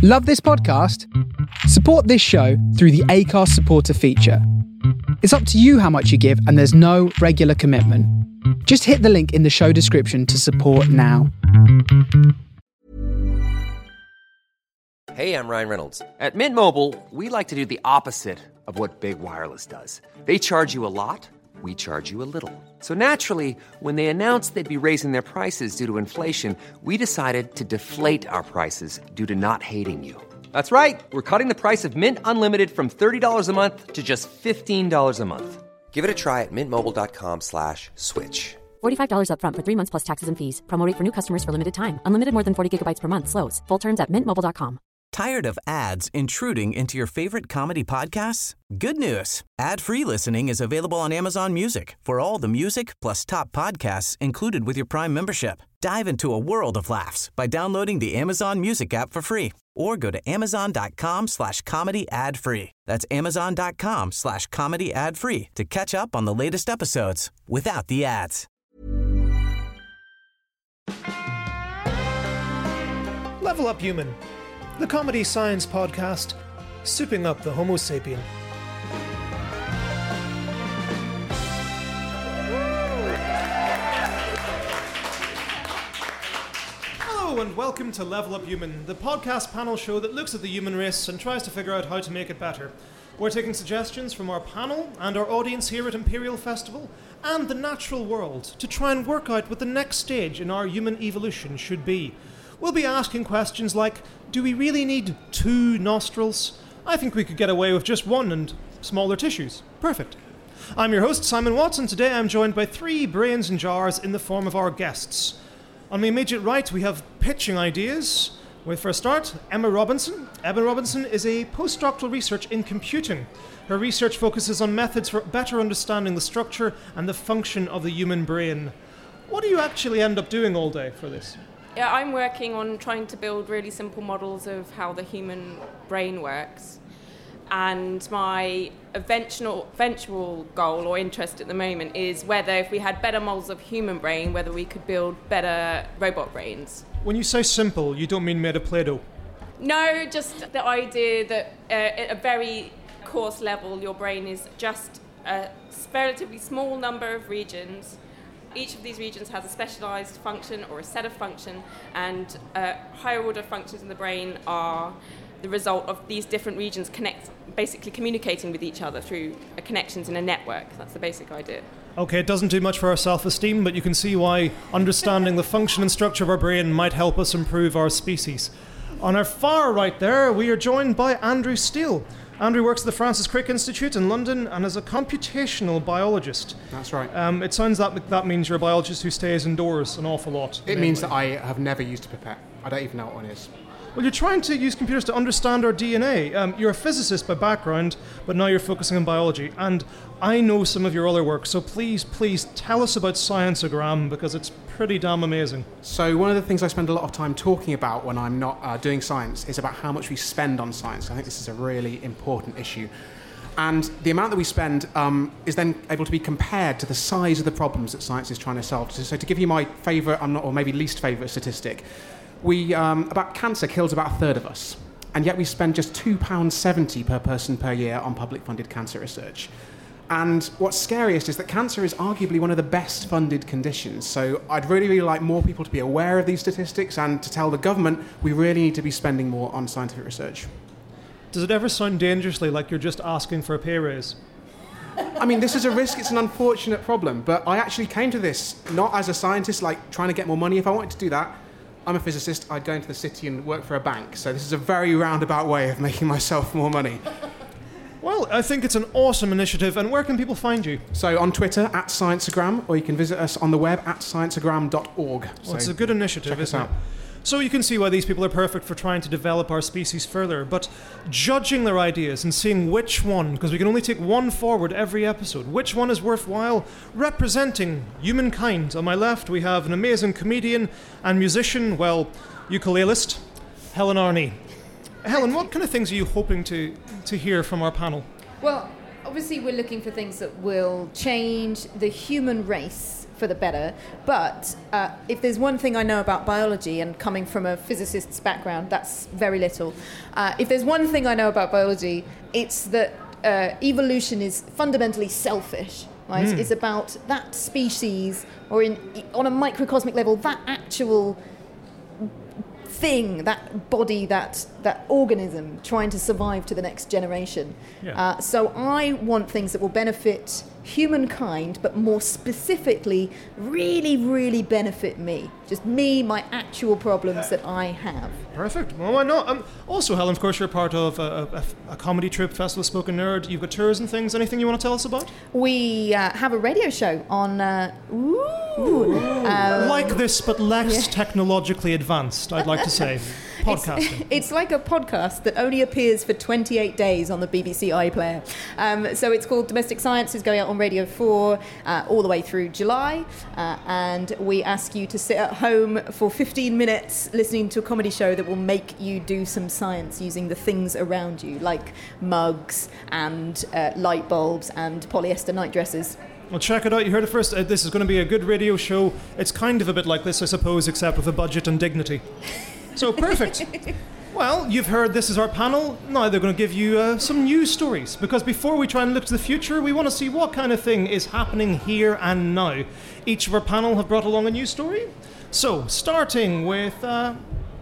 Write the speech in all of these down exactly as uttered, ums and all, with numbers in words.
Love this podcast? Support this show through the Acast supporter feature. It's up to you how much you give, and there's no regular commitment. Just hit the link in the show description to support now. Hey, I'm Ryan Reynolds. At Mint Mobile, we like to do the opposite of what Big Wireless does. They charge you a lot, we charge you a little. So naturally, when they announced they'd be raising their prices due to inflation, we decided to deflate our prices due to not hating you. That's right. We're cutting the price of Mint Unlimited from thirty dollars a month to just fifteen dollars a month. Give it a try at mintmobile.com slash switch. forty-five dollars up front for three months plus taxes and fees. Promo rate for new customers for limited time. Unlimited more than forty gigabytes per month. Slows full terms at mint mobile dot com. Tired of ads intruding into your favorite comedy podcasts? Good news. Ad-free listening is available on Amazon Music for all the music plus top podcasts included with your Prime membership. Dive into a world of laughs by downloading the Amazon Music app for free or go to amazon.com slash comedy ad free. That's amazon.com slash comedy ad free to catch up on the latest episodes without the ads. Level Up Human, the comedy science podcast, souping up the Homo sapien. Hello and welcome to Level Up Human, the podcast panel show that looks at the human race and tries to figure out how to make it better. We're taking suggestions from our panel and our audience here at Imperial Festival and the natural world to try and work out what the next stage in our human evolution should be. We'll be asking questions like, do we really need two nostrils? I think we could get away with just one and smaller tissues. Perfect. I'm your host, Simon Watson. Today I'm joined by three brains in jars in the form of our guests. On the immediate right, we have pitching ideas. With, for a start, Emma Robinson. Emma Robinson is a postdoctoral research in computing. Her research focuses on methods for better understanding the structure and the function of the human brain. What do you actually end up doing all day for this? Yeah, I'm working on trying to build really simple models of how the human brain works. And my eventual, eventual goal or interest at the moment is whether if we had better models of human brain, whether we could build better robot brains. When you say simple, you don't mean made of Play-Doh? No, just the idea that uh, at a very coarse level, your brain is just a relatively small number of regions. Each of these regions has a specialized function or a set of function, and uh, higher order functions in the brain are the result of these different regions connect, basically communicating with each other through uh, connections in a network. That's the basic idea. Okay, it doesn't do much for our self-esteem, but you can see why understanding the function and structure of our brain might help us improve our species. On our far right there, we are joined by Andrew Steele. Andrew works at the Francis Crick Institute in London and is a computational biologist. That's right. Um, it sounds that that means you're a biologist who stays indoors an awful lot. It mainly. means that I have never used a pipette. I don't even know what one is. Well, you're trying to use computers to understand our D N A. Um, you're a physicist by background, but now you're focusing on biology. And I know some of your other work, so please, please tell us about Scienceogram, because it's pretty damn amazing. So one of the things I spend a lot of time talking about when I'm not uh, doing science is about how much we spend on science. I think this is a really important issue. And the amount that we spend um, is then able to be compared to the size of the problems that science is trying to solve. So to give you my favourite, I'm not, or maybe least favourite statistic, we um, about cancer kills about a third of us, and yet we spend just two pounds seventy per person per year on public-funded cancer research. And what's scariest is that cancer is arguably one of the best funded conditions. So I'd really, really like more people to be aware of these statistics and to tell the government we really need to be spending more on scientific research. Does it ever sound dangerously like you're just asking for a pay raise? I mean, this is a risk, it's an unfortunate problem, but I actually came to this not as a scientist, like trying to get more money. If I wanted to do that, I'm a physicist, I'd go into the city and work for a bank. So this is a very roundabout way of making myself more money. Well, I think it's an awesome initiative. And where can people find you? So on Twitter, at Scienceogram, or you can visit us on the web at scienceogram dot org. Well, so it's a good initiative, isn't it? Out. So you can see why these people are perfect for trying to develop our species further. But judging their ideas and seeing which one, because we can only take one forward every episode, which one is worthwhile representing humankind. On my left, we have an amazing comedian and musician, well, ukulelist, Helen Arney. Helen, what kind of things are you hoping to, to hear from our panel? Well, obviously we're looking for things that will change the human race for the better. But uh, if there's one thing I know about biology, and coming from a physicist's background, that's very little. Uh, if there's one thing I know about biology, it's that uh, evolution is fundamentally selfish. Right? Mm. It's about that species, or in on a microcosmic level, that actual thing, that body, that that organism trying to survive to the next generation. Yeah. Uh, so I want things that will benefit humankind, but more specifically, really, really benefit me. Just me, my actual problems that I have. Perfect. Well, why not? Um, also, Helen, of course, you're part of a, a, a comedy troupe, Festival Spoken Nerd. You've got tours and things. Anything you want to tell us about? We uh, have a radio show on... Uh, ooh, ooh. Um, like this, but less yeah. technologically advanced, I'd like to say. Podcasting. It's, it's like a podcast that only appears for twenty-eight days on the B B C iPlayer. Um, so it's called Domestic Science. It's going out on Radio four uh, all the way through July. Uh, and we ask you to sit at home for fifteen minutes listening to a comedy show that will make you do some science using the things around you, like mugs and uh, light bulbs and polyester night dresses. Well, check it out. You heard it first. Uh, this is going to be a good radio show. It's kind of a bit like this, I suppose, except with a budget and dignity. So, perfect. Well, you've heard this is our panel. Now they're going to give you uh, some news stories. Because before we try and look to the future, we want to see what kind of thing is happening here and now. Each of our panel have brought along a news story. So, starting with... Uh,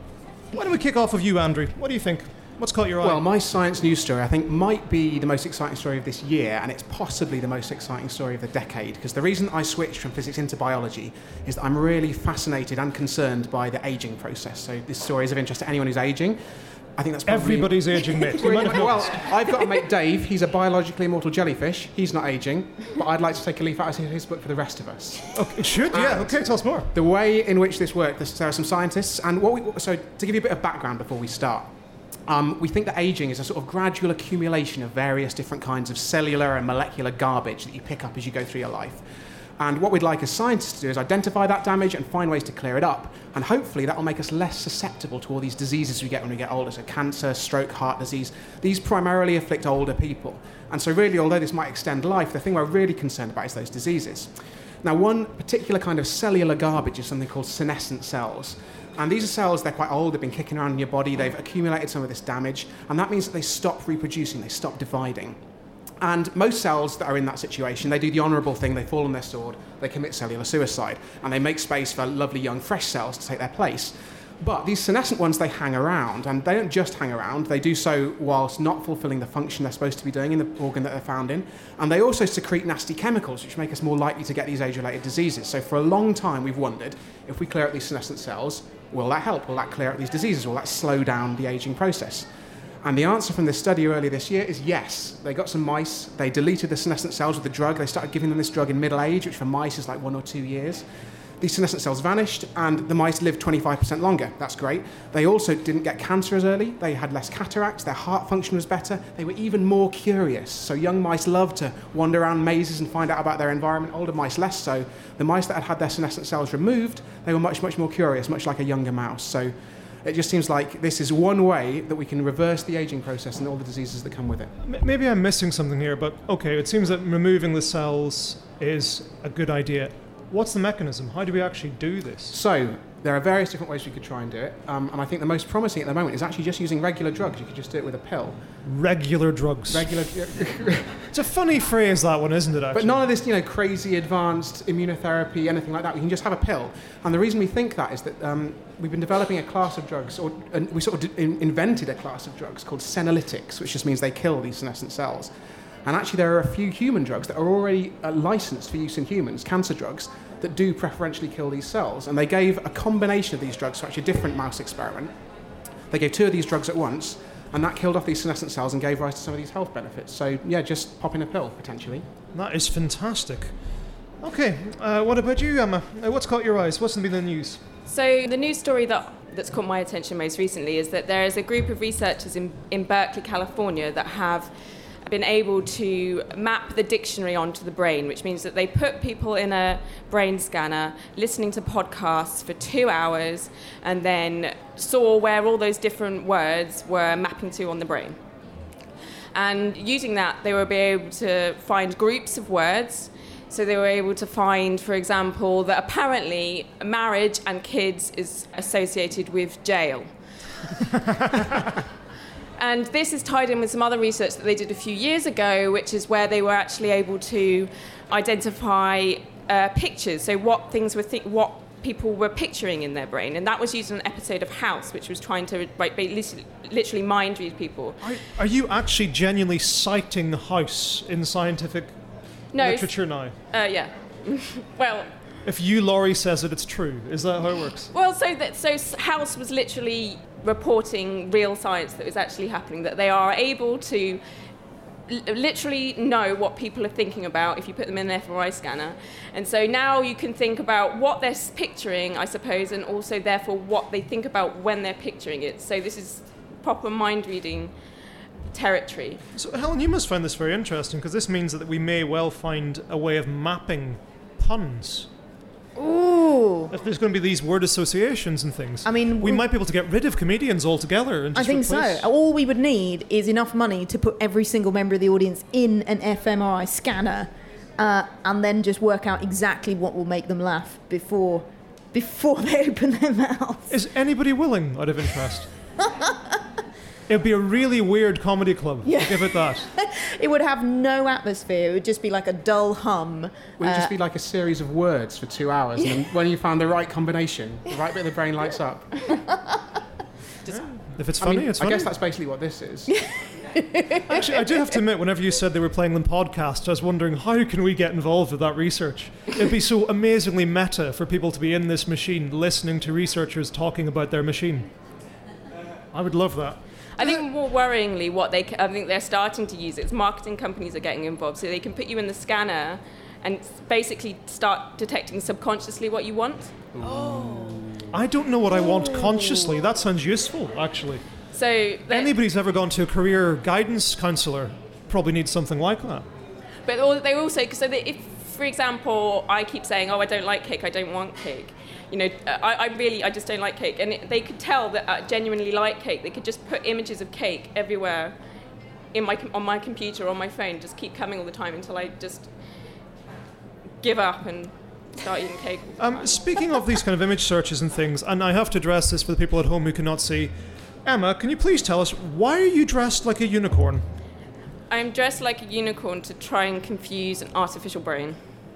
why don't we kick off with you, Andrew? What do you think? What's caught your eye? Well, my science news story, I think, might be the most exciting story of this year, and it's possibly the most exciting story of the decade, because the reason I switched from physics into biology is that I'm really fascinated and concerned by the aging process. So this story is of interest to anyone who's aging. I think that's probably... Everybody's aging, mate. Well, I've got a mate, Dave. He's a biologically immortal jellyfish. He's not aging, but I'd like to take a leaf out of his book for the rest of us. Okay, should, yeah. And okay, tell us more. The way in which this worked, there are some scientists, and what we... So to give you a bit of background before we start, Um, we think that aging is a sort of gradual accumulation of various different kinds of cellular and molecular garbage that you pick up as you go through your life. And what we'd like as scientists to do is identify that damage and find ways to clear it up. And hopefully that will make us less susceptible to all these diseases we get when we get older. So cancer, stroke, heart disease, these primarily afflict older people. And so really, although this might extend life, the thing we're really concerned about is those diseases. Now, one particular kind of cellular garbage is something called senescent cells. And these are cells, they're quite old, they've been kicking around in your body, they've accumulated some of this damage, and that means that they stop reproducing, they stop dividing. And most cells that are in that situation, they do the honourable thing, they fall on their sword, they commit cellular suicide, and they make space for lovely young fresh cells to take their place. But these senescent ones, they hang around, and they don't just hang around, they do so whilst not fulfilling the function they're supposed to be doing in the organ that they're found in. And they also secrete nasty chemicals, which make us more likely to get these age-related diseases. So for a long time, we've wondered, if we clear up these senescent cells, will that help? Will that clear up these diseases? Will that slow down the aging process? And the answer from this study earlier this year is yes. They got some mice, they deleted the senescent cells with the drug, they started giving them this drug in middle age, which for mice is like one or two years. These senescent cells vanished, and the mice lived twenty-five percent longer. That's great. They also didn't get cancer as early. They had less cataracts. Their heart function was better. They were even more curious. So young mice loved to wander around mazes and find out about their environment. Older mice less so. The mice that had had their senescent cells removed, they were much, much more curious, much like a younger mouse. So it just seems like this is one way that we can reverse the aging process and all the diseases that come with it. Maybe I'm missing something here, but okay, it seems that removing the cells is a good idea. What's the mechanism? How do we actually do this? So, there are various different ways we could try and do it, um, and I think the most promising at the moment is actually just using regular drugs. You could just do it with a pill. Regular drugs. Regular. It's a funny phrase, that one, isn't it, actually? But none of this, you know, crazy advanced immunotherapy, anything like that. We can just have a pill. And the reason we think that is that um, we've been developing a class of drugs, or and we sort of d- invented a class of drugs called senolytics, which just means they kill these senescent cells. And actually there are a few human drugs that are already uh, licensed for use in humans, cancer drugs, that do preferentially kill these cells. And they gave a combination of these drugs to actually a different mouse experiment. They gave two of these drugs at once, and that killed off these senescent cells and gave rise to some of these health benefits. So, yeah, just pop in a pill, potentially. That is fantastic. Okay, uh, what about you, Emma? Uh, what's caught your eyes? What's been in the news? So the news story that, that's caught my attention most recently is that there is a group of researchers in, in Berkeley, California, that have been able to map the dictionary onto the brain, which means that they put people in a brain scanner listening to podcasts for two hours and then saw where all those different words were mapping to on the brain. And using that, they will be able to find groups of words So they were able to find, for example, that apparently marriage and kids is associated with jail. And this is tied in with some other research that they did a few years ago, which is where they were actually able to identify uh, pictures, so what things were th- what people were picturing in their brain, and that was used in an episode of House, which was trying to like, literally mind read people. Are, are you actually genuinely citing House in scientific no, literature now? Uh, yeah. Well, if you, Laurie, says it, it's true. Is that how it works? Well, so that so House was literally reporting real science that was actually happening, that they are able to l- literally know what people are thinking about if you put them in an F M R I scanner. And so now you can think about what they're picturing, I suppose, and also therefore what they think about when they're picturing it. So this is proper mind reading territory. So Helen, you must find this very interesting, because this means that we may well find a way of mapping puns. Ooh. If there's going to be these word associations and things, I mean, we might be able to get rid of comedians altogether. And just I think replace... so. All we would need is enough money to put every single member of the audience in an F M R I scanner, uh, and then just work out exactly what will make them laugh before before they open their mouths. Is anybody willing, out of interest? It'd be a really weird comedy club. Yeah. I'll give it that. It would have no atmosphere. It would just be like a dull hum. Would it uh, just be like a series of words for two hours, and then when you found the right combination, the right bit of the brain lights up? Just, if it's I funny, mean, it's I funny. guess that's basically what this is. Actually, I do have to admit, whenever you said they were playing them podcasts, I was wondering, how can we get involved with that research? It'd be so amazingly meta for people to be in this machine, listening to researchers talking about their machine. I would love that. I think more worryingly, what they I think they're starting to use it's marketing companies are getting involved, so they can put you in the scanner and basically start detecting subconsciously what you want. Oh. I don't know what I want consciously. That sounds useful, actually. So anybody who's ever gone to a career guidance counsellor probably needs something like that. But they also, so that if, for example, I keep saying, "Oh, I don't like cake. I don't want cake." You know, I, I really, I just don't like cake. And it, they could tell that I genuinely like cake. They could just put images of cake everywhere in my on my computer or on my phone, just keep coming all the time until I just give up and start eating cake. Um, speaking of these kind of image searches and things, and I have to address this for the people at home who cannot see, Emma, can you please tell us, why are you dressed like a unicorn? I'm dressed like a unicorn to try and confuse an artificial brain.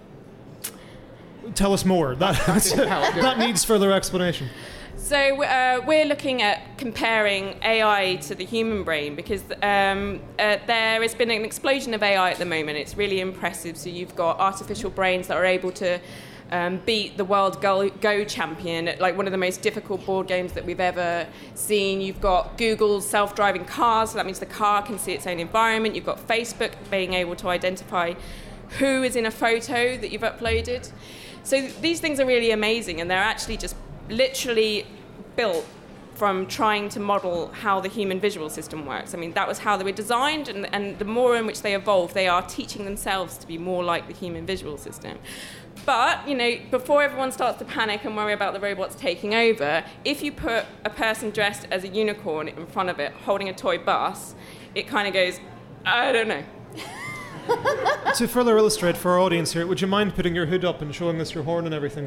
Tell us more. That, that's, that needs further explanation. So uh, we're looking at comparing A I to the human brain because um, uh, there has been an explosion of A I at the moment. It's really impressive. So you've got artificial brains that are able to um, beat the world Go, Go champion at like one of the most difficult board games that we've ever seen. You've got Google's self-driving cars, so that means the car can see its own environment. You've got Facebook being able to identify who is in a photo that you've uploaded. So these things are really amazing, and they're actually just literally built from trying to model how the human visual system works. I mean, that was how they were designed, and, and the more in which they evolve, they are teaching themselves to be more like the human visual system. But, you know, before everyone starts to panic and worry about the robots taking over, if you put a person dressed as a unicorn in front of it, holding a toy bus, it kind of goes, I don't know. To further illustrate for our audience here, would you mind putting your hood up and showing us your horn and everything?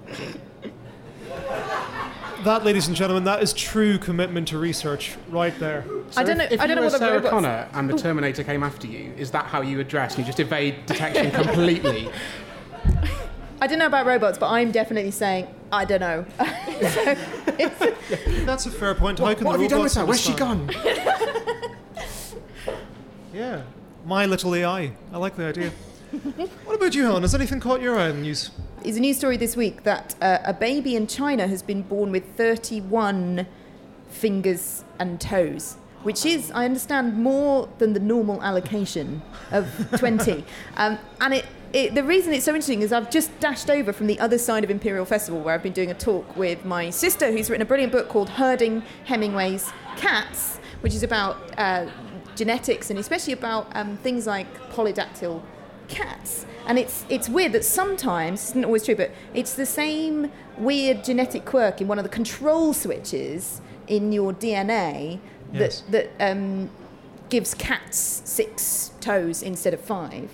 That, ladies and gentlemen, that is true commitment to research right there. So I don't know. If, if I don't you know were what the Sarah robots... Connor and the Terminator came after you, is that how you would dress? And you just evade detection completely? I don't know about robots, but I'm definitely saying I don't know. So That's a fair point. How What, can what the have you done with robots her? Where's she understand? gone? Yeah. My little A I. I like the idea. What about you, Helen? Has anything caught your eye in the news? There's a news story this week that uh, a baby in China has been born with thirty-one fingers and toes, which is, I understand, more than the normal allocation of twenty. Um, and it, it, the reason it's so interesting is I've just dashed over from the other side of Imperial Festival, where I've been doing a talk with my sister, who's written a brilliant book called Herding Hemingway's Cats, which is about uh, genetics and especially about um, things like polydactyl cats. And it's it's weird that sometimes, it's not always true, but it's the same weird genetic quirk in one of the control switches in your D N A Yes. that, that um, gives cats six toes instead of five.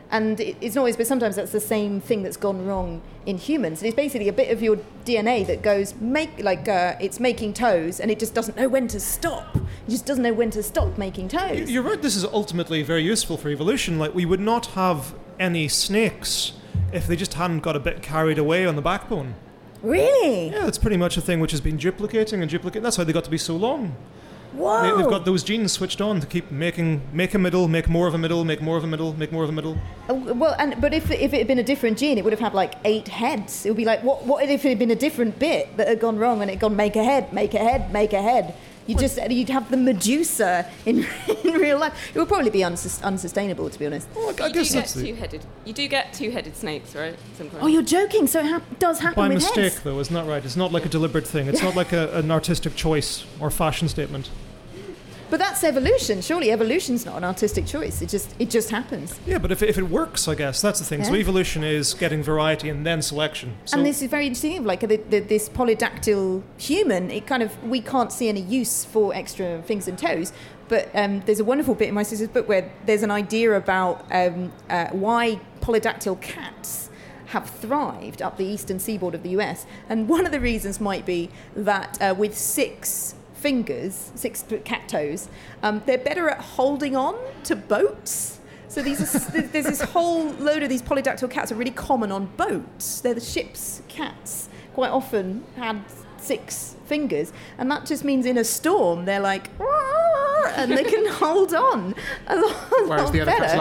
And it, it's not always, but sometimes that's the same thing that's gone wrong in humans. It's basically a bit of your D N A that goes, make like uh, it's making toes, and it just doesn't know when to stop. It just doesn't know when to stop making toes. You're right, this is ultimately very useful for evolution. Like, we would not have any snakes if they just hadn't got a bit carried away on the backbone. Really? Yeah, that's pretty much a thing which has been duplicating and duplicating. That's how they got to be so long. Whoa. They, they've got those genes switched on to keep making, make a middle, make more of a middle, make more of a middle, make more of a middle. Oh, well, and but if if it had been a different gene, it would have had like eight heads. It would be like, what what if it had been a different bit that had gone wrong and it had gone make a head, make a head, make a head? You just you'd have the Medusa in, in real life. It would probably be unsus- unsustainable, to be honest. Well, I you guess do get that's the... two-headed. You do get two-headed snakes, right? Sometimes. Oh, you're joking? So it ha- does happen By with mistake, heads. though, isn't that right? It's not like a deliberate thing. It's not like a, an artistic choice or fashion statement. But that's evolution. Surely evolution's not an artistic choice. It just it just happens. Yeah, but if, if it works, I guess, that's the thing. Yeah. So evolution is getting variety and then selection. So And this is very interesting. Like the, the, this polydactyl human, it kind of we can't see any use for extra fingers and toes. But um, there's a wonderful bit in my sister's book where there's an idea about um, uh, why polydactyl cats have thrived up the eastern seaboard of the U S. And one of the reasons might be that uh, with six fingers, six cat toes, um, they're better at holding on to boats. So these are, there's this whole load of these polydactyl cats are really common on boats. They're the ship's cats. Quite often had six fingers, and that just means in a storm they're like, and they can hold on a lot, Whereas lot the other better. cat's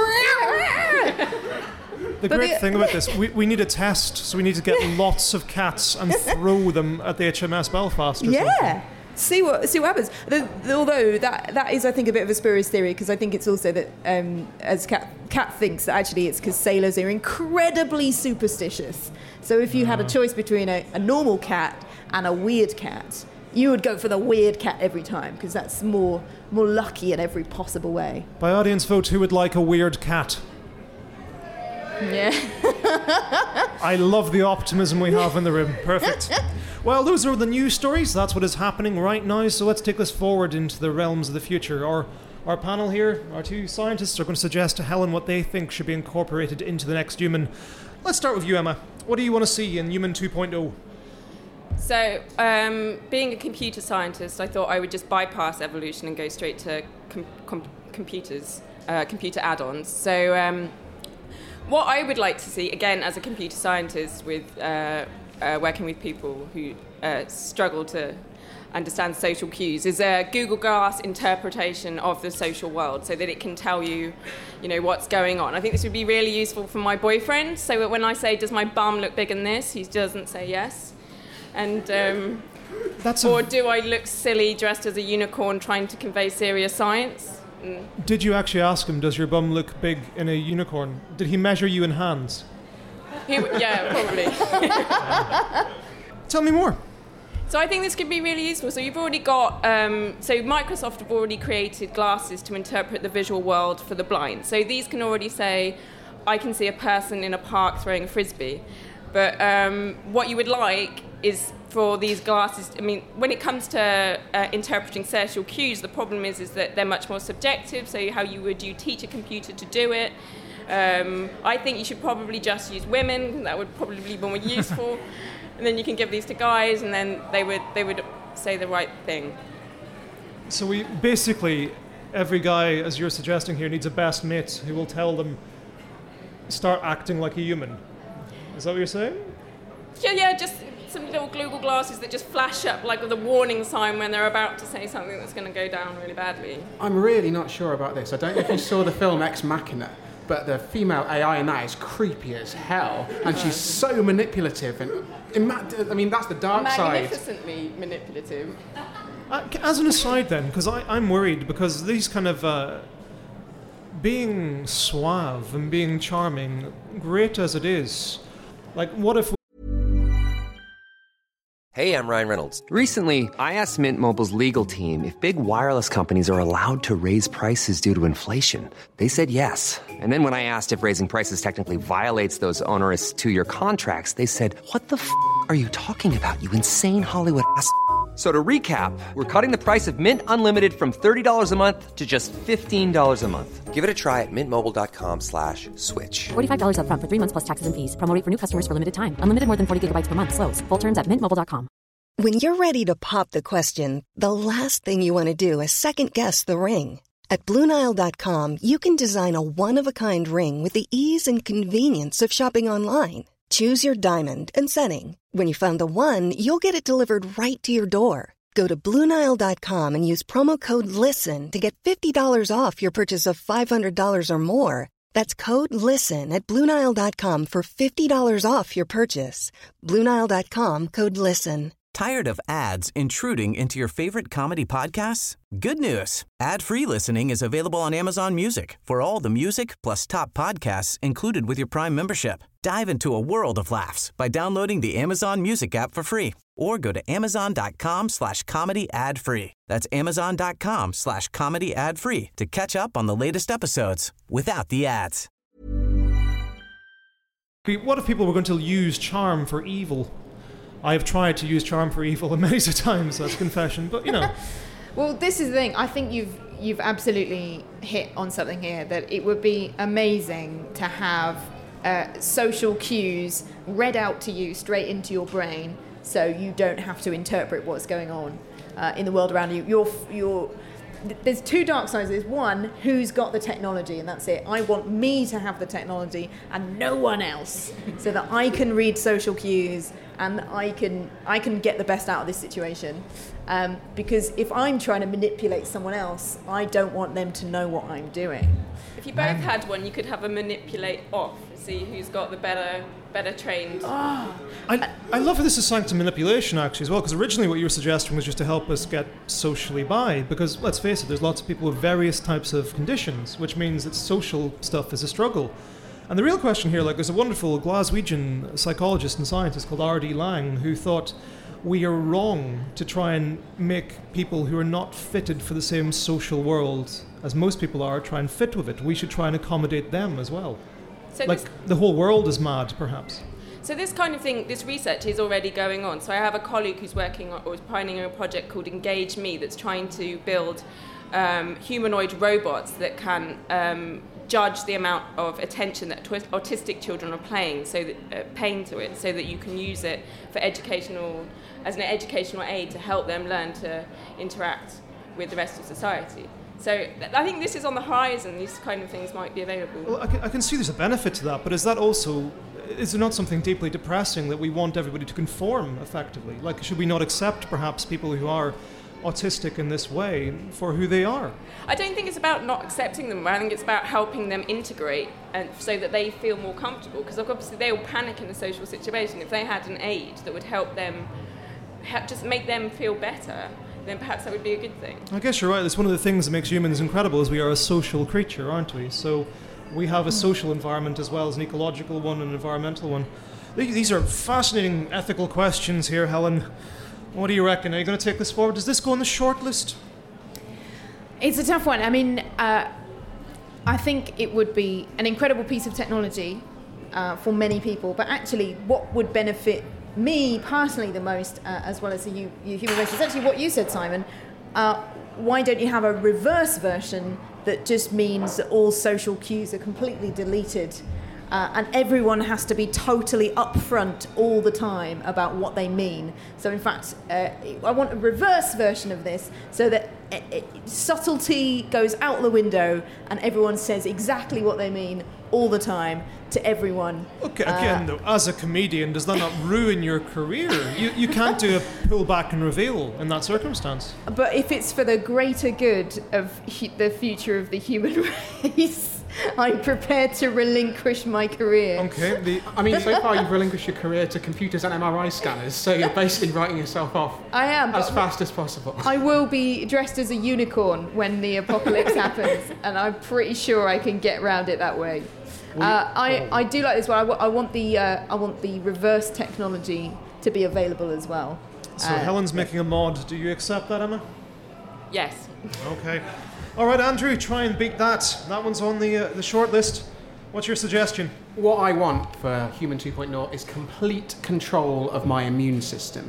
like... the but great the- thing about this, we, we need a test, so we need to get lots of cats and throw them at the H M S Belfast or something. Yeah. See what see what happens. The, the, although that that is, I think, a bit of a spurious theory, because I think it's also that, um, as Kat, Kat thinks, that actually it's because sailors are incredibly superstitious. So if you had a choice between a, a normal cat and a weird cat, you would go for the weird cat every time, because that's more more lucky in every possible way. By audience vote, who would like a weird cat? Yeah. I love the optimism we have in the room. Perfect. Well, those are the news stories. That's what is happening right now. So let's take this forward into the realms of the future. Our, our panel here, our two scientists, are going to suggest to Helen what they think should be incorporated into the next human. Let's start with you, Emma. What do you want to see in Human two point oh? So, um, being a computer scientist, I thought I would just bypass evolution and go straight to com- com- computers, uh, computer add-ons. So, um, what I would like to see, again, as a computer scientist, with uh, uh, working with people who uh, struggle to understand social cues, is a Google Glass interpretation of the social world, so that it can tell you, you know, what's going on. I think this would be really useful for my boyfriend, so that when I say, "Does my bum look big in this?" he doesn't say yes. And um, That's or a, do I look silly dressed as a unicorn trying to convey serious science? Mm. Did you actually ask him, does your bum look big in a unicorn? Did he measure you in hands? He, yeah, probably. Tell me more. So I think this could be really useful. So you've already got, um, so Microsoft have already created glasses to interpret the visual world for the blind. So these can already say, I can see a person in a park throwing a frisbee. But um, what you would like is for these glasses, I mean, when it comes to uh, interpreting social cues, the problem is is that they're much more subjective, so how you would you teach a computer to do it. Um, I think you should probably just use women, that would probably be more useful. And then you can give these to guys, and then they would they would say the right thing. So we basically, every guy, as you're suggesting here, needs a best mate who will tell them, start acting like a human. Is that what you're saying? Yeah, yeah, just some little Google glasses that just flash up like with a warning sign when they're about to say something that's going to go down really badly. I'm really not sure about this. I don't know if you saw the film Ex Machina, but the female A I in that is creepy as hell, and she's so manipulative. And ima- I mean, that's the dark side. Magnificently manipulative. Uh, as an aside then, because I'm worried, because these kind of, uh, being suave and being charming, great as it is, like what if... Hey, I'm Ryan Reynolds. Recently, I asked Mint Mobile's legal team if big wireless companies are allowed to raise prices due to inflation. They said yes. And then when I asked if raising prices technically violates those onerous two-year contracts, they said, what the f*** are you talking about, you insane Hollywood ass f- So to recap, we're cutting the price of Mint Unlimited from thirty dollars a month to just fifteen dollars a month. Give it a try at mintmobile.com slash switch. forty-five dollars up front for three months plus taxes and fees. Promo rate for new customers for limited time. Unlimited more than forty gigabytes per month. Slows full terms at mint mobile dot com. When you're ready to pop the question, the last thing you want to do is second-guess the ring. At Blue Nile dot com, you can design a one-of-a-kind ring with the ease and convenience of shopping online. Choose your diamond and setting. When you find the one, you'll get it delivered right to your door. Go to Blue Nile dot com and use promo code LISTEN to get fifty dollars off your purchase of five hundred dollars or more. That's code LISTEN at Blue Nile dot com for fifty dollars off your purchase. Blue Nile dot com, code LISTEN. Tired of ads intruding into your favorite comedy podcasts? Good news. Ad-free listening is available on Amazon Music for all the music plus top podcasts included with your Prime membership. Dive into a world of laughs by downloading the Amazon Music app for free or go to amazon.com slash comedy ad free. That's amazon.com slash comedy ad free to catch up on the latest episodes without the ads. What if people were going to use charm for evil? I have tried to use charm for evil many times, that's confession, but you know. Well, this is the thing. I think you've you've absolutely hit on something here, that it would be amazing to have uh, social cues read out to you straight into your brain, so you don't have to interpret what's going on uh, in the world around you. You're, you're, there's two dark sides. There's one, who's got the technology, and that's it. I want me to have the technology and no one else, so that I can read social cues and I can I can get the best out of this situation. Um, because if I'm trying to manipulate someone else, I don't want them to know what I'm doing. If you both had one, you could have a manipulate off, see who's got the better better trained. Oh. I, I love how this is assigned to manipulation, actually, as well, because originally what you were suggesting was just to help us get socially by, because, let's face it, there's lots of people with various types of conditions, which means that social stuff is a struggle. And the real question here, like, there's a wonderful Glaswegian psychologist and scientist called R D Laing who thought we are wrong to try and make people who are not fitted for the same social world as most people are try and fit with it. We should try and accommodate them as well. So like, this, the whole world is mad, perhaps. So this kind of thing, this research is already going on. So I have a colleague who's working on, or is pioneering a project called Engage Me that's trying to build um, humanoid robots that can um, judge the amount of attention that tw- autistic children are paying, so that uh, paying to it, so that you can use it for educational, as an educational aid to help them learn to interact with the rest of society. So th- I think this is on the horizon. These kind of things might be available. Well, I can, I can see there's a benefit to that, but is that also, is there not something deeply depressing that we want everybody to conform effectively? Like, should we not accept perhaps people who are autistic in this way for who they are? I don't think it's about not accepting them. I think it's about helping them integrate, and so that they feel more comfortable, because obviously they will panic in a social situation. If they had an aid that would help them, help just make them feel better, then perhaps that would be a good thing. I guess you're right. It's one of the things that makes humans incredible, is we are a social creature, aren't we? So we have a social environment as well as an ecological one and an environmental one. These are fascinating ethical questions here, Helen. What do you reckon? Are you going to take this forward? Does this go on the short list? It's a tough one. I mean, uh, I think it would be an incredible piece of technology uh, for many people, but actually what would benefit me personally the most, uh, as well as the you, you human race, is actually what you said, Simon. Uh, why don't you have a reverse version that just means that all social cues are completely deleted, uh, and everyone has to be totally upfront all the time about what they mean? So in fact, uh, I want a reverse version of this, so that it, it, subtlety goes out the window and everyone says exactly what they mean all the time to everyone. Okay, again, uh, though, as a comedian, does that not ruin your career? You you can't do a pull back and reveal in that circumstance. But if it's for the greater good of hu- the future of the human race, I'm prepared to relinquish my career. Okay. The, I mean, so far you've relinquished your career to computers and M R I scanners, so you're basically writing yourself off I am, as fast as possible. I will be dressed as a unicorn when the apocalypse happens, and I'm pretty sure I can get around it that way. Uh, I, I do like this one. I, w- I want the uh, I want the reverse technology to be available as well. So uh, Helen's making a mod. Do you accept that, Emma? Yes. Okay. All right, Andrew, try and beat that. That one's on the uh, the short list. What's your suggestion? What I want for Human two point oh is complete control of my immune system.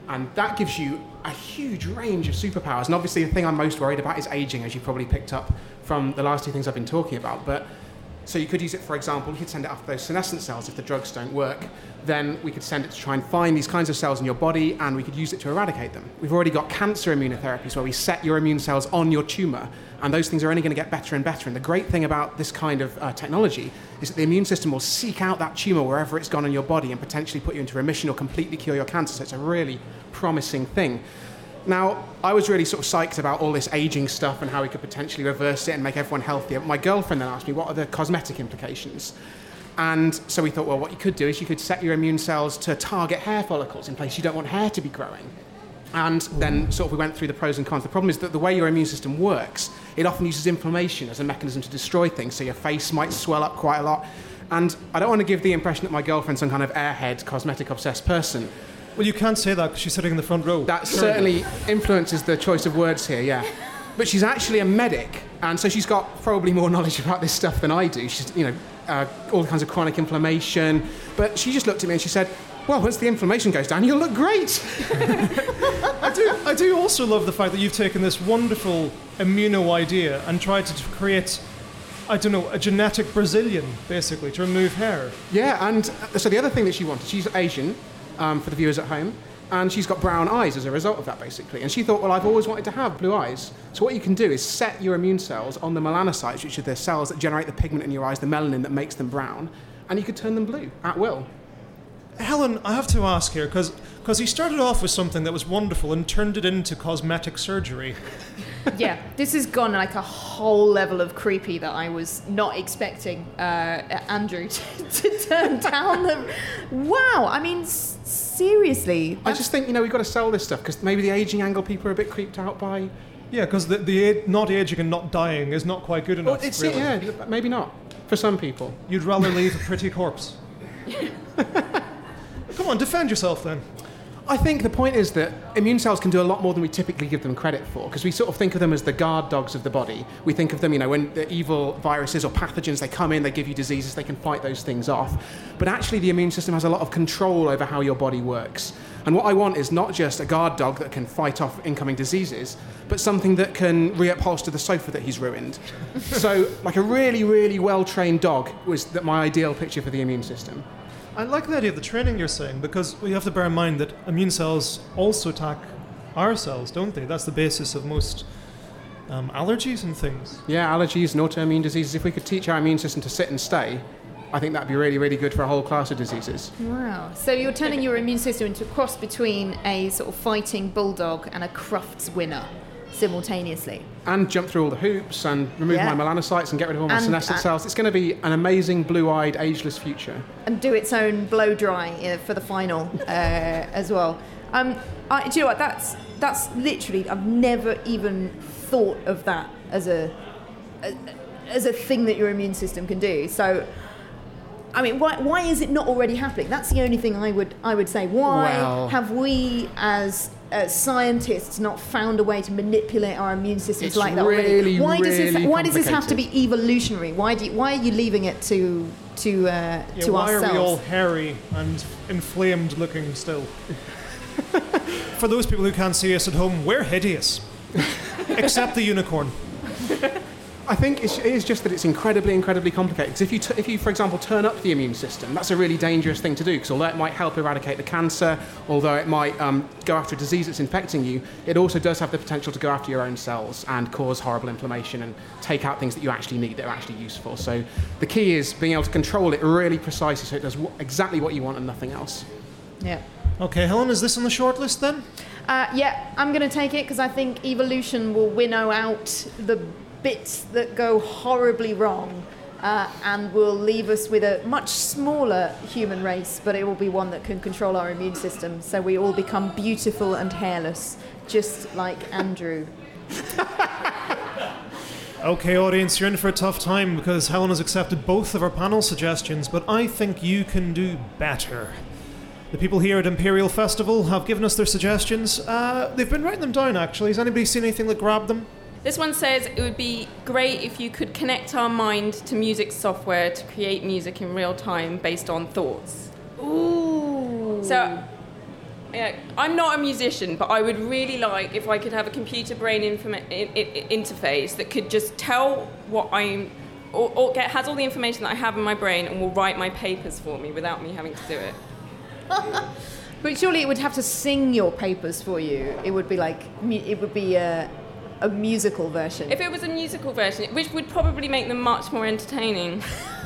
And that gives you a huge range of superpowers. And obviously the thing I'm most worried about is aging, as you probably picked up from the last two things I've been talking about. But so you could use it, for example, you could send it after those senescent cells if the drugs don't work. Then we could send it to try and find these kinds of cells in your body, and we could use it to eradicate them. We've already got cancer immunotherapies where we set your immune cells on your tumour, and those things are only going to get better and better. And the great thing about this kind of uh, technology is that the immune system will seek out that tumour wherever it's gone in your body and potentially put you into remission or completely cure your cancer. So it's a really promising thing. Now, I was really sort of psyched about all this aging stuff and how we could potentially reverse it and make everyone healthier. My girlfriend then asked me, what are the cosmetic implications? And so we thought, well, what you could do is you could set your immune cells to target hair follicles in place you don't want hair to be growing. And then sort of we went through the pros and cons. The problem is that the way your immune system works, it often uses inflammation as a mechanism to destroy things. So your face might swell up quite a lot. And I don't want to give the impression that my girlfriend's some kind of airhead, cosmetic-obsessed person. Well, you can't say that because she's sitting in the front row. That certainly influences the choice of words here, yeah. But she's actually a medic, and so she's got probably more knowledge about this stuff than I do. She's, you know, uh, all kinds of chronic inflammation. But she just looked at me and she said, well, once the inflammation goes down, you'll look great. I do, I do also love the fact that you've taken this wonderful immuno idea and tried to create, I don't know, a genetic Brazilian, basically, to remove hair. Yeah, and so the other thing that she wanted, she's Asian, um, for the viewers at home, and she's got brown eyes as a result of that, basically. And she thought, well, I've always wanted to have blue eyes. So what you can do is set your immune cells on the melanocytes, which are the cells that generate the pigment in your eyes, the melanin that makes them brown, and you could turn them blue at will. Helen, I have to ask here, because he started off with something that was wonderful and turned it into cosmetic surgery. Yeah, this has gone like a whole level of creepy that I was not expecting uh, Andrew to, to turn down. The, wow, I mean, s- seriously. I just think, you know, we've got to sell this stuff, because maybe the aging angle people are a bit creeped out by. Yeah, because the, the not aging and not dying is not quite good enough. Well, it's, really. Yeah, maybe not, for some people. You'd rather leave a pretty corpse. Come on, defend yourself then. I think the point is that immune cells can do a lot more than we typically give them credit for, because we sort of think of them as the guard dogs of the body. We think of them, you know, when the evil viruses or pathogens, they come in, they give you diseases, they can fight those things off. But actually the immune system has a lot of control over how your body works. And what I want is not just a guard dog that can fight off incoming diseases, but something that can reupholster the sofa that he's ruined. So, like a really, really well-trained dog was that my ideal picture for the immune system. I like the idea of the training you're saying, because we have to bear in mind that immune cells also attack our cells, don't they? That's the basis of most um, allergies and things. Yeah, allergies and autoimmune diseases. If we could teach our immune system to sit and stay, I think that'd be really, really good for a whole class of diseases. Wow. So you're turning your immune system into a cross between a sort of fighting bulldog and a Crufts winner simultaneously. And jump through all the hoops and remove Yeah. my melanocytes and get rid of all my And- senescent and- cells. It's going to be an amazing, blue-eyed, ageless future. And do its own blow dry uh, for the final uh, as well. Um, I, do you know what? That's that's literally. I've never even thought of that as a, a as a thing that your immune system can do. So, I mean, why why is it not already happening? That's the only thing I would I would say. Why Well- have we as uh, scientists not found a way to manipulate our immune systems It's like that really, already? Why does really this Why does this have to be complicated. evolutionary? Why do you, Why are you leaving it to to uh, Yeah, to why ourselves? are we all hairy and inflamed looking still? For those people who can't see us at home, we're hideous. Except the unicorn. I think it's, it is just that it's incredibly, incredibly complicated. Because if you, t- if you, for example, turn up the immune system, that's a really dangerous thing to do. Because although it might help eradicate the cancer, although it might um, go after a disease that's infecting you, it also does have the potential to go after your own cells and cause horrible inflammation and take out things that you actually need that are actually useful. So the key is being able to control it really precisely so it does w- exactly what you want and nothing else. Yeah. Okay, Helen, is this on the short list then? Uh, yeah, I'm going to take it because I think evolution will winnow out the bits that go horribly wrong uh, and will leave us with a much smaller human race, but it will be one that can control our immune system, so we all become beautiful and hairless, just like Andrew. Okay, audience, you're in for a tough time because Helen has accepted both of our panel suggestions, but I think you can do better. The people here at Imperial Festival have given us their suggestions. Uh, they've been writing them down, actually. Has anybody seen anything that grabbed them? This one says it would be great if you could connect our mind to music software to create music in real time based on thoughts. Ooh. So Yeah, I'm not a musician, but I would really like if I could have a computer brain informa- I- I- interface that could just tell what I'm, or, or get, has all the information that I have in my brain and will write my papers for me without me having to do it. But surely it would have to sing your papers for you. It would be like, mu- it would be a, a musical version. If it was a musical version, which would probably make them much more entertaining.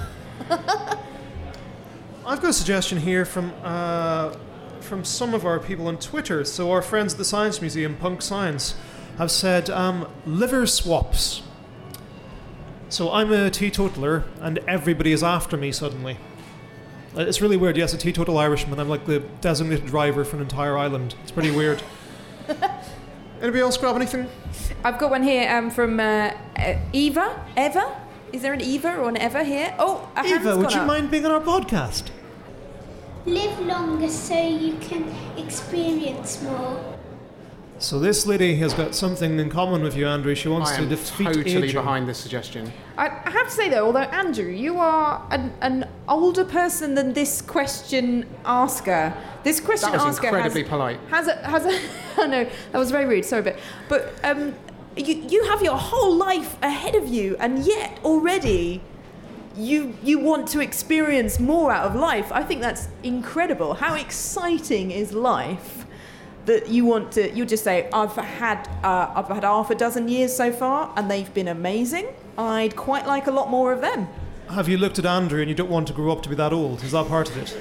I've got a suggestion here from uh, from some of our people on Twitter. So our friends at the Science Museum, Punk Science, have said um, liver swaps. So I'm a teetotaler, and everybody is after me suddenly. It's really weird. Yes, a teetotal Irishman. I'm like the designated driver for an entire island. It's pretty weird. Anybody else grab anything? I've got one here um, from uh, uh, Eva. Eva? Is there an Eva or an Eva here? Oh, a hand's Eva, would gone you up. mind being on our podcast? Live longer so you can experience more. So this lady has got something in common with you, Andrew. She wants I to am defeat totally aging. behind this suggestion. I I have to say though, although Andrew, you are an, an older person than this question asker. This question That was asker incredibly has, polite. has a has a. I know that was very rude. Sorry, but but um, you you have your whole life ahead of you, and yet already. You you want to experience more out of life. I think that's incredible. How exciting is life that you want to? You just say, I've had uh, I've had half a dozen years so far, and they've been amazing. I'd quite like a lot more of them. Have you looked at Andrew and you don't want to grow up to be that old? Is that part of it?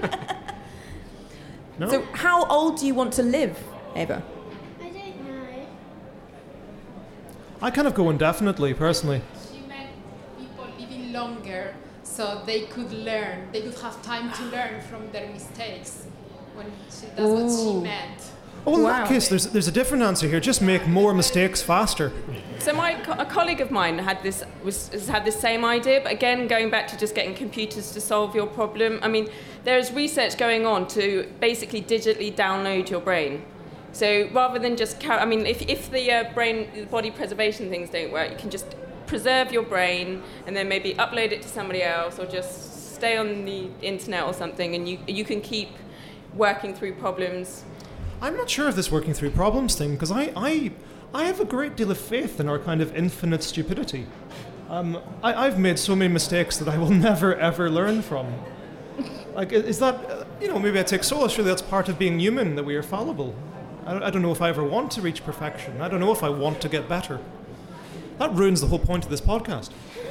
No? So, how old do you want to live, Eva? I don't know. I kind of go indefinitely, personally. She meant people living longer so they could learn, they could have time to learn from their mistakes. When she, that's what she Ooh. meant. Oh, in Wow. that case, there's there's a different answer here. Just make more mistakes faster. So my co- a colleague of mine had this was has had this same idea, but again going back to just getting computers to solve your problem. I mean, there's research going on to basically digitally download your brain. So rather than just car- I mean, if if the uh, brain the body preservation things don't work, you can just preserve your brain and then maybe upload it to somebody else or just stay on the internet or something, and you you can keep working through problems. I'm not sure of this working through problems thing, because I, I, I have a great deal of faith in our kind of infinite stupidity. Um, I, I've made so many mistakes that I will never, ever learn from. Like, is that, uh, you know, maybe I take solace, really, that's part of being human, that we are fallible. I, I don't know if I ever want to reach perfection. I don't know if I want to get better. That ruins the whole point of this podcast.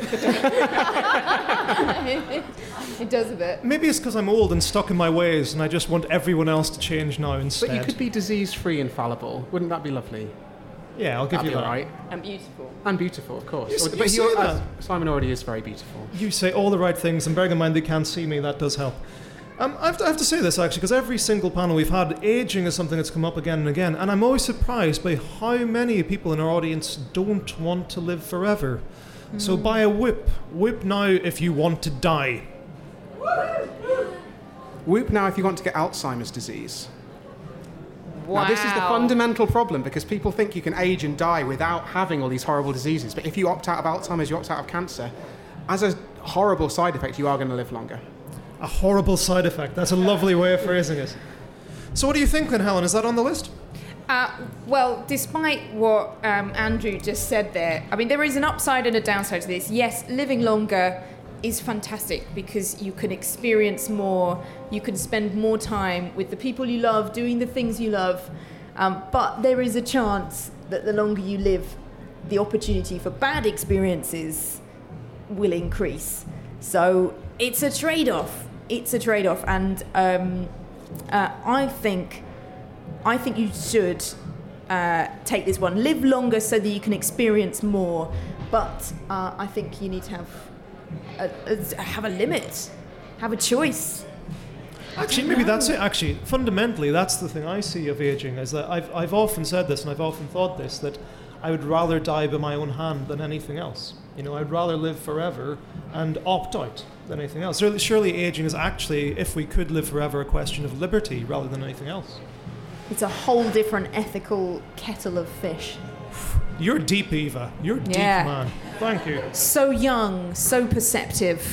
It does a bit. Maybe it's because I'm old and stuck in my ways, and I just want everyone else to change now instead. But you could be disease-free and fallible. Wouldn't that be lovely? Yeah, I'll give That'd you be that. all right. And beautiful. And beautiful, of course. You s- you but say you're- that. uh, Simon already is very beautiful. You say all the right things, and bearing in mind they can't see me, that does help. Um, I, have to, I have to say this, actually, because every single panel we've had, aging is something that's come up again and again, and I'm always surprised by how many people in our audience don't want to live forever. Mm. So buy a whip. Whip now if you want to die. Whoop now if you want to get Alzheimer's disease. Wow. Now, this is the fundamental problem, because people think you can age and die without having all these horrible diseases. But if you opt out of Alzheimer's, you opt out of cancer, as a horrible side effect, you are going to live longer. A horrible side effect. That's a lovely way of phrasing it. So what do you think then, Helen? Is that on the list? Uh, well, despite what um, Andrew just said there, I mean, there is an upside and a downside to this. Yes, living longer is fantastic because you can experience more, you can spend more time with the people you love, doing the things you love, um, but there is a chance that the longer you live, the opportunity for bad experiences will increase. So it's a trade-off. It's a trade-off, and um, uh, I think I think you should uh, take this one. Live longer so that you can experience more, but uh, I think you need to have a, a, have a limit, have a choice. Actually, maybe that's it. Actually, fundamentally, that's the thing I see of aging, is that I've, I've often said this, and I've often thought this, that I would rather die by my own hand than anything else. You know, I'd rather live forever and opt out than anything else. Surely, surely aging is actually, if we could live forever, a question of liberty rather than anything else. It's a whole different ethical kettle of fish. You're deep, Eva. You're deep, Yeah. man. Thank you. So young, so perceptive.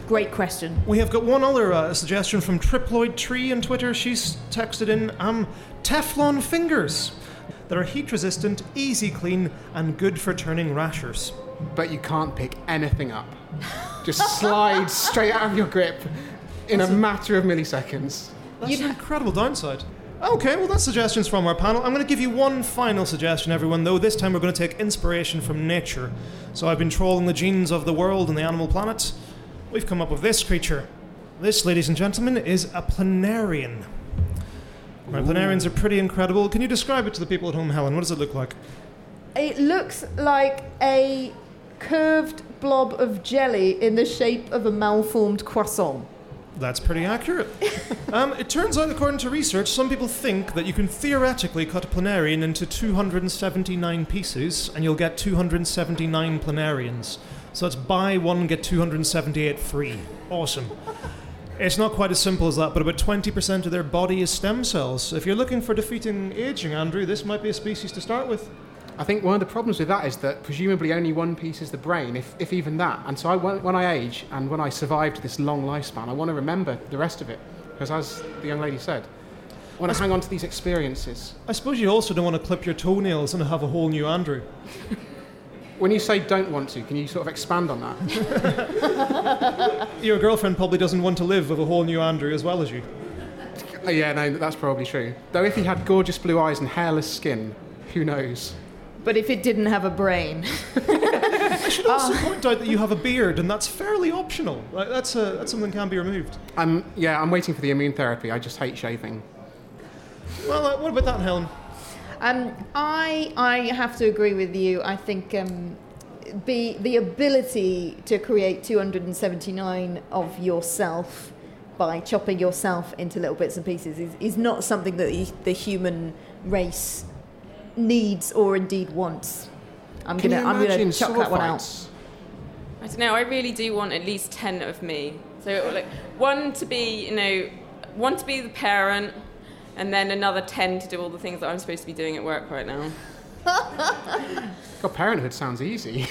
Great question. We have got one other uh, suggestion from Triploid Tree on Twitter. She's texted in um, Teflon fingers that are heat resistant, easy clean, and good for turning rashers. But you can't pick anything up. Just slide straight out of your grip in a matter of milliseconds. That's You'd an incredible downside. Okay, well, that's suggestions from our panel. I'm going to give you one final suggestion, everyone, though. This time we're going to take inspiration from nature. So I've been trolling the genes of the world and the animal planet. We've come up with this creature. This, ladies and gentlemen, is a planarian. Now, planarians are pretty incredible. Can you describe it to the people at home, Helen? What does it look like? It looks like a curved blob of jelly in the shape of a malformed croissant. That's pretty accurate. um, it turns out, according to research, some people think that you can theoretically cut a planarian into two hundred seventy-nine pieces, and you'll get two hundred seventy-nine planarians. So it's buy one, get two hundred seventy-eight free. Awesome. It's not quite as simple as that, but about twenty percent of their body is stem cells. If you're looking for defeating aging, Andrew, this might be a species to start with. I think one of the problems with that is that presumably only one piece is the brain, if, if even that. And so I, when I age and when I survived this long lifespan, I want to remember the rest of it. Because as the young lady said, I want to I hang on to these experiences. I suppose you also don't want to clip your toenails and have a whole new Andrew. When you say don't want to, can you sort of expand on that? Your girlfriend probably doesn't want to live with a whole new Andrew as well as you. Uh, yeah, no, that's probably true. Though if he had gorgeous blue eyes and hairless skin, who knows? But if it didn't have a brain. I should also oh. point out that you have a beard, and that's fairly optional. Like, that's, a, that's something that can be removed. Um, yeah, I'm waiting for the immune therapy. I just hate shaving. Well, uh, what about that, Helen? Um, I I have to agree with you. I think um, the the ability to create two hundred seventy-nine of yourself by chopping yourself into little bits and pieces is, is not something that the, the human race needs or indeed wants. I'm Can gonna I'm gonna chuck that one out. I don't know. I really do want at least ten of me. So like one to be, you know, one to be the parent, and then another ten to do all the things that I'm supposed to be doing at work right now. God, parenthood sounds easy.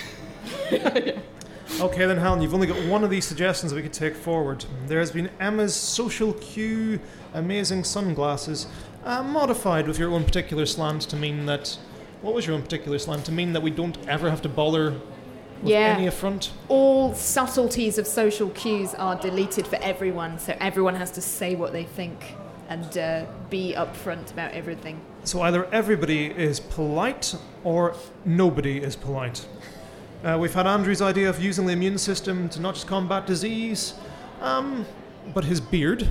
Okay then, Helen, you've only got one of these suggestions that we could take forward. There has been Emma's social cue amazing sunglasses, uh, modified with your own particular slant to mean that... What was your own particular slant? To mean that we don't ever have to bother with yeah. any affront? All subtleties of social cues are deleted for everyone, so everyone has to say what they think and uh, be upfront about everything. So either everybody is polite or nobody is polite. Uh, we've had Andrew's idea of using the immune system to not just combat disease, um, but his beard.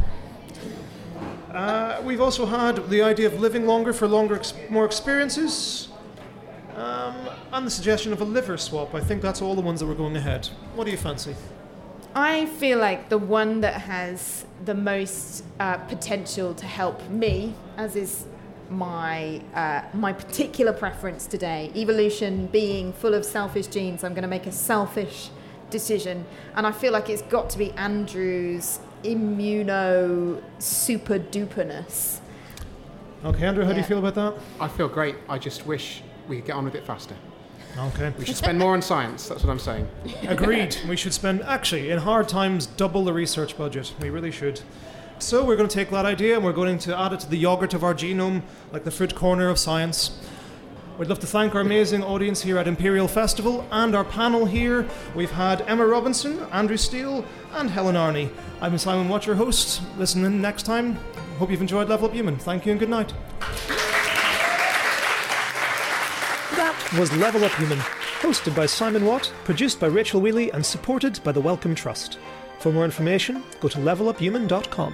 Uh, we've also had the idea of living longer for longer, ex- more experiences, um, and the suggestion of a liver swap. I think that's all the ones that were going ahead. What do you fancy? I feel like the one that has the most uh, potential to help me, as is my uh, my particular preference today, evolution being full of selfish genes, I'm going to make a selfish decision, and I feel like it's got to be Andrew's immuno super duperness. Okay, Andrew, how yeah. do you feel about that? I feel great. I just wish we could get on with it faster. Okay. We should spend more on science, that's what I'm saying. Agreed. We should spend, actually, in hard times, double the research budget. We really should. So we're going to take that idea and we're going to add it to the yogurt of our genome, like the fruit corner of science. We'd love to thank our amazing audience here at Imperial Festival and our panel here. We've had Emma Robinson, Andrew Steele, and Helen Arney. I'm Simon Watt, your host. Listen in next time. Hope you've enjoyed Level Up Human. Thank you and good night. That was Level Up Human, hosted by Simon Watt, produced by Rachel Wheely, and supported by the Wellcome Trust. For more information, go to level up human dot com.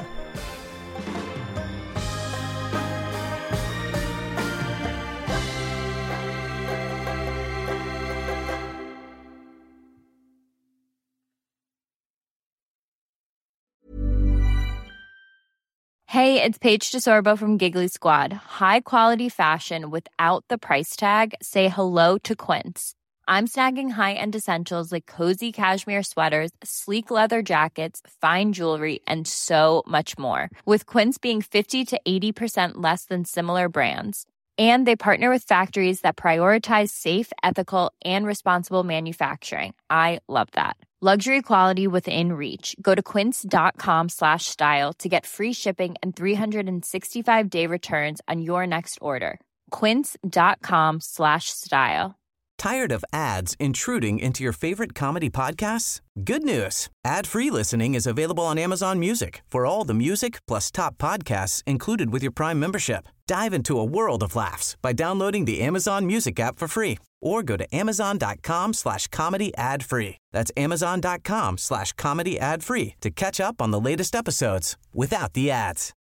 Hey, it's Paige DeSorbo from Giggly Squad. High quality fashion without the price tag. Say hello to Quince. I'm snagging high-end essentials like cozy cashmere sweaters, sleek leather jackets, fine jewelry, and so much more. With Quince being fifty to eighty percent less than similar brands. And they partner with factories that prioritize safe, ethical, and responsible manufacturing. I love that. Luxury quality within reach. Go to quince.com slash style to get free shipping and three sixty-five day returns on your next order. Quince.com slash style. Tired of ads intruding into your favorite comedy podcasts? Good news. Ad-free listening is available on Amazon Music for all the music plus top podcasts included with your Prime membership. Dive into a world of laughs by downloading the Amazon Music app for free or go to amazon.com slash comedy ad free. That's amazon.com slash comedy ad free to catch up on the latest episodes without the ads.